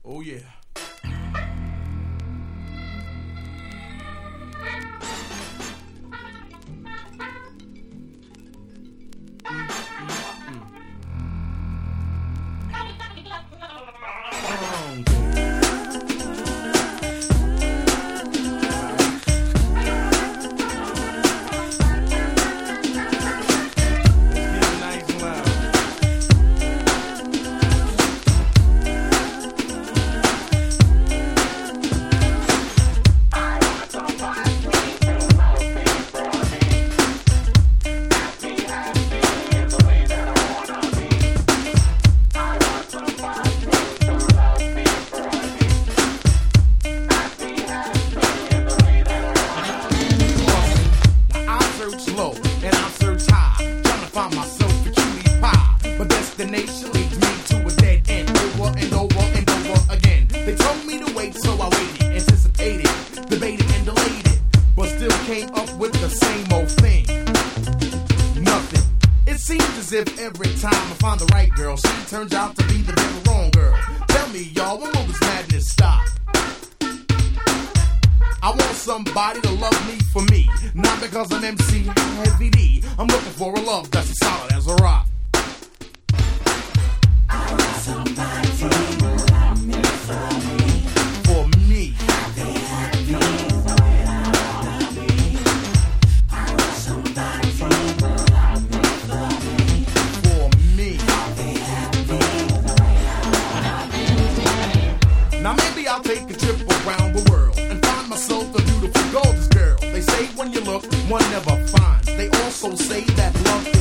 Oh yeah. Destination leads me to a dead end, over and over and over again. They told me to wait, so I waited, anticipated, debated and delayed it, but still came up with the same old thing. Nothing. It seems as if every time I find the right girl, she turns out to be the very wrong girl. Tell me, y'all, when will this madness stop? I want somebody to love me for me, not because I'm MC Heavy D. I'm looking for a love that's as solid as a rock. Somebody to love me for me. For me. Happy, happy, the way that I wanna be. I want somebody to love me for me. For me. Happy, happy, the way that I wanna be. Now maybe I'll take a trip around the world and find myself a beautiful, gorgeous girl. They say when you look, one never finds. They also say that love